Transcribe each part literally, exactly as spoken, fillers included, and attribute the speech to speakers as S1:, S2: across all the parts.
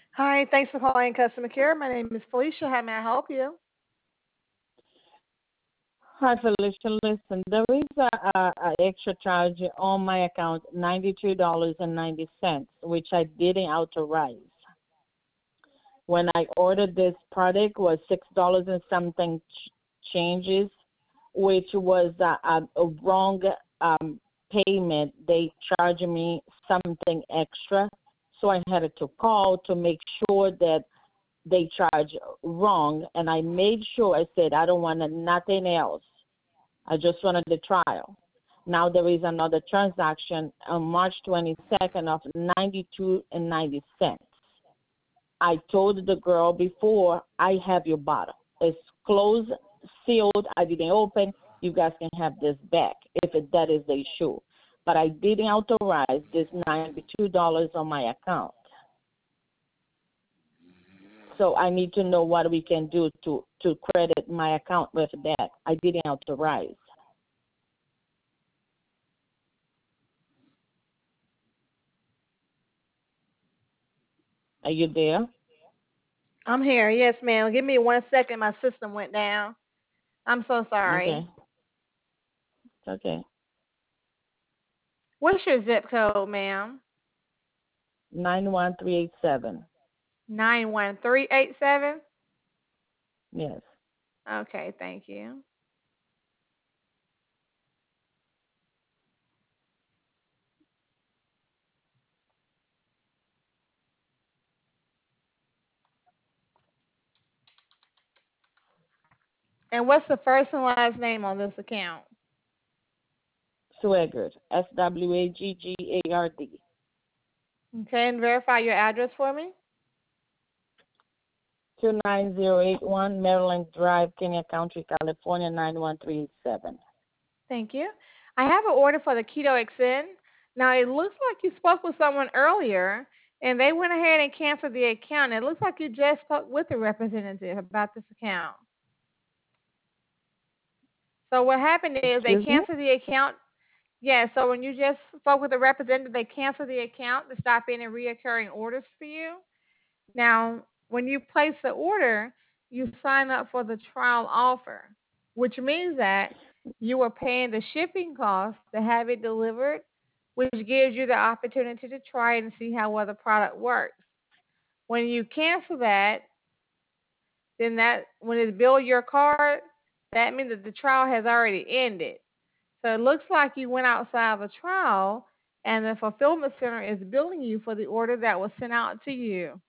S1: Hi, thanks for calling customer care. My name is Felicia. How may I help you?
S2: Hi, Felicia. Listen, there is a, a, a extra charge on my account, ninety-two dollars and ninety cents, which I didn't authorize. When I ordered this product, was six dollars and something ch- changes, which was a, a, a wrong um, payment. They charged me something extra, so I had to call to make sure that they charge wrong, and I made sure I said I don't want nothing else. I just wanted the trial. Now there is another transaction on March twenty-second of ninety-two and ninety cents. I told the girl before, I have your bottle. It's closed, sealed. I didn't open. You guys can have this back if it, that is the issue. But I didn't authorize this ninety-two dollars on my account. So I need to know what we can do to, to credit my account with that. I didn't authorize. Are you there?
S1: I'm here. Yes, ma'am. Give me one second. My system went down. I'm so sorry.
S2: Okay. Okay.
S1: What's your zip code, ma'am?
S2: Nine one three eight seven.
S1: nine one three eight seven?
S2: Yes.
S1: Okay, thank you. And what's the first and last name on this account?
S2: Swagard. S W A G G A R D.
S1: Okay, and verify your address for me.
S2: Two nine zero eight one Maryland Drive, Kenya County, California nine one three eight seven.
S1: Thank you. I have an order for the Keto Extend. Now, it looks like you spoke with someone earlier, and they went ahead and canceled the account. It looks like you just spoke with a representative about this account. So what happened is they
S2: Excuse me?
S1: canceled the account. Yeah, so when you just spoke with a representative, they canceled the account to stop any reoccurring orders for you. Now, when you place the order, you sign up for the trial offer, which means that you are paying the shipping cost to have it delivered, which gives you the opportunity to try it and see how well the product works. When you cancel that, then that when it bill your card, that means that the trial has already ended. So it looks like you went outside of a trial, and the fulfillment center is billing you for the order that was sent out to you.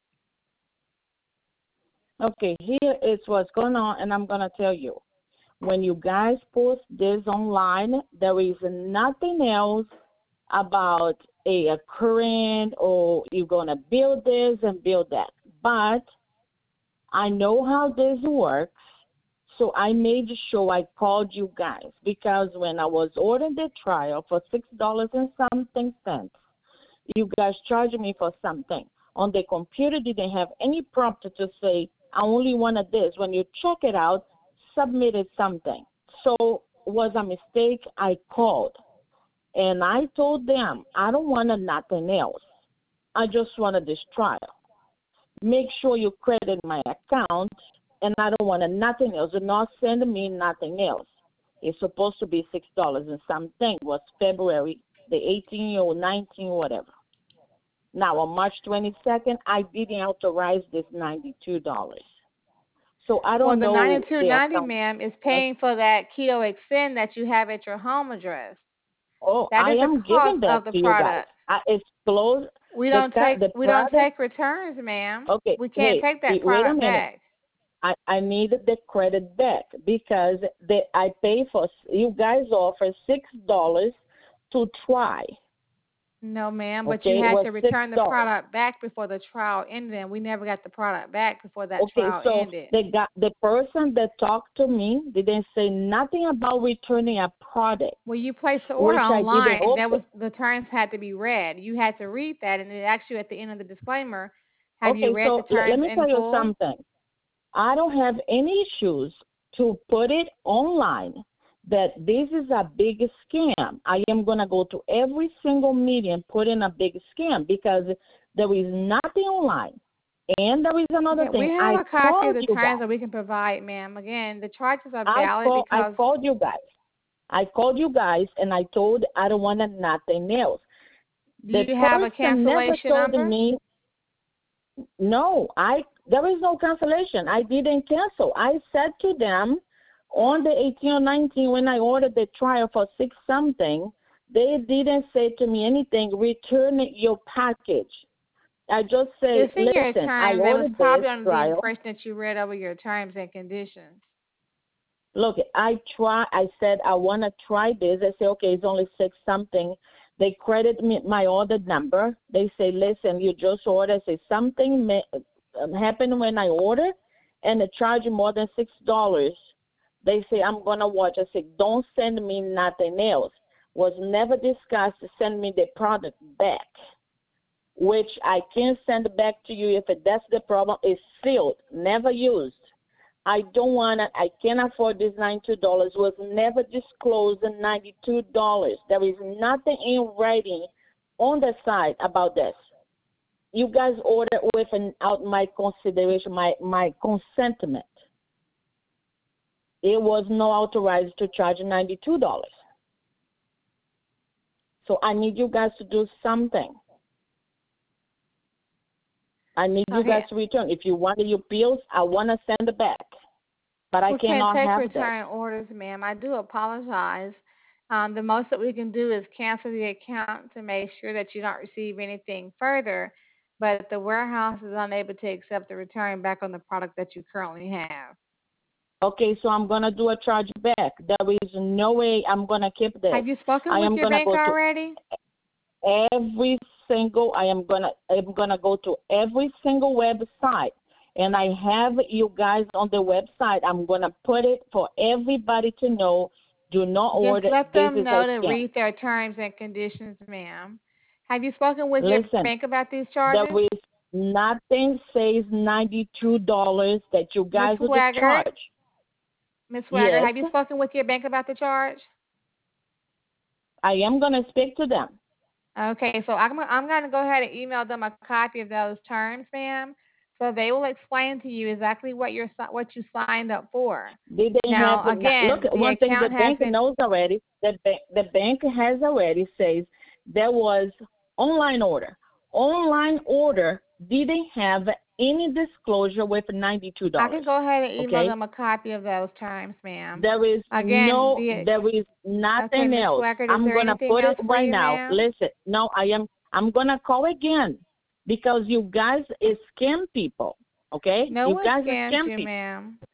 S2: Okay, here is what's going on, and I'm going to tell you. When you guys post this online, there is nothing else about a, a current or you're going to build this and build that. But I know how this works, so I made sure I called you guys because when I was ordering the trial for six dollars and something cents, you guys charged me for something. On the computer, didn't have any prompt to say I only wanted this. When you check it out, submitted something. So was a mistake. I called and I told them I don't want nothing else. I just wanted this trial. Make sure you credit my account, and I don't want nothing else. Do not send me nothing else. It's supposed to be six dollars and something. Was February the eighteenth or nineteenth, whatever. Now on March twenty-second, I didn't authorize this ninety-two dollars. So I
S1: Well,
S2: don't
S1: the
S2: know
S1: ninety-two
S2: the
S1: ninety,
S2: account.
S1: ma'am, is
S2: Uh,
S1: paying for that Keto Extend that you have at your home address.
S2: Oh,
S1: That
S2: I
S1: is the
S2: am
S1: cost
S2: giving that
S1: of the
S2: to you guys.
S1: product.
S2: I, it's closed.
S1: We
S2: The
S1: don't
S2: ca-
S1: take
S2: the
S1: we don't
S2: product.
S1: take returns, ma'am.
S2: Okay,
S1: We can't
S2: hey,
S1: take that
S2: eh, wait a
S1: product
S2: minute.
S1: back.
S2: I, I need the credit back because the, I pay for, you guys offer six dollars to try.
S1: No, ma'am, but you
S2: Okay, it
S1: had
S2: was
S1: to
S2: six
S1: return the
S2: dollars.
S1: product back before the trial ended, and we never got the product back before that
S2: Okay,
S1: trial
S2: so
S1: ended.
S2: the guy, the person that talked to me didn't say nothing about returning a product,
S1: Well, you placed the order
S2: which I didn't
S1: online. That
S2: open.
S1: was the terms had to be read. You had to read that, and it asks you at the end of the disclaimer, have you
S2: Okay,
S1: read the
S2: so l- let
S1: terms
S2: me
S1: in
S2: tell you
S1: full?
S2: something. I don't have any issues to put it online that this is a big scam. I am going to go to every single meeting and put in a big scam because there is nothing online. And there is another
S1: Yeah, we
S2: thing.
S1: have
S2: I
S1: a copy of
S2: called
S1: the
S2: you
S1: terms
S2: guys.
S1: that we can provide, ma'am. Again, the charges are
S2: I
S1: valid
S2: call I
S1: because
S2: called you guys. I called you guys and I told I don't want nothing else.
S1: do
S2: The
S1: you have a
S2: person never
S1: cancellation
S2: told
S1: number?
S2: me no. I there is no cancellation. I didn't cancel. I said to them on the eighteen or nineteen when I ordered the trial for six something, they didn't say to me anything. Return your package. I just say,
S1: It's in your
S2: listen, I
S1: terms. They was
S2: ordered this
S1: probably under the
S2: trial.
S1: impression that you read over your terms and conditions.
S2: Look, I try. I said I want to try this. I say, okay, it's only six something. They credit me my order number. They say, listen, you just ordered. Say something may, um, happened when I ordered, and they charge you more than six dollars. They say I'm gonna watch. I say, don't send me nothing else. Was never discussed to send me the product back, which I can send back to you if that's the problem. It's sealed, never used. I don't want to, I can't afford this ninety-two dollars. Was never disclosed in ninety-two dollars. There is nothing in writing on the side about this. You guys order without my consideration, my, my consentment. It was not authorized to charge ninety-two dollars. So I need you guys to do something. I need you guys
S1: Okay.
S2: to return. If you want your bills, I want to send it back. But I
S1: We can't
S2: cannot
S1: take
S2: have
S1: return
S2: that.
S1: orders, ma'am. I do apologize. Um, the most that we can do is cancel the account to make sure that you don't receive anything further, but the warehouse is unable to accept the return back on the product that you currently have.
S2: Okay, so I'm going to do a charge back. There is no way I'm going to keep this.
S1: Have you spoken
S2: I
S1: with
S2: am
S1: your
S2: going to
S1: bank
S2: go
S1: already?
S2: to every single, I am going to, I'm going to go to every single website. And I have you guys on the website. I'm going to put it for everybody to know. Do not
S1: Just
S2: order.
S1: let
S2: This
S1: them
S2: is a
S1: know to
S2: scam.
S1: read their terms and conditions, ma'am. Have you spoken with your
S2: Listen,
S1: bank about these
S2: there
S1: charges?
S2: is nothing says ninety-two dollars that you
S1: Miss
S2: guys would
S1: Swagger,
S2: charge.
S1: Miss Swagger,
S2: Yes,
S1: have you spoken with your bank about the charge?
S2: I am going to speak to them.
S1: Okay, so I'm I'm going to go ahead and email them a copy of those terms, ma'am, so they will explain to you exactly what you're si- what you signed up for.
S2: They didn't have
S1: Now,
S2: look.
S1: again, the
S2: One thing the
S1: account has
S2: bank
S1: been
S2: knows already. The bank the bank has already says there was online order. Online order didn't have any disclosure with ninety two
S1: I
S2: dollars.
S1: can go ahead and email
S2: Okay,
S1: them a copy of those terms, ma'am.
S2: there is
S1: Again,
S2: no
S1: the
S2: there is
S1: okay,
S2: nothing
S1: Miss
S2: else.
S1: Swaggart, is
S2: I'm
S1: there
S2: gonna
S1: anything
S2: put it
S1: else for
S2: right
S1: you,
S2: now.
S1: ma'am?
S2: Listen, no, I am. I'm gonna call again because you guys is scam people. Okay,
S1: No
S2: you
S1: one
S2: guys are
S1: scammed
S2: scam
S1: you,
S2: people.
S1: ma'am.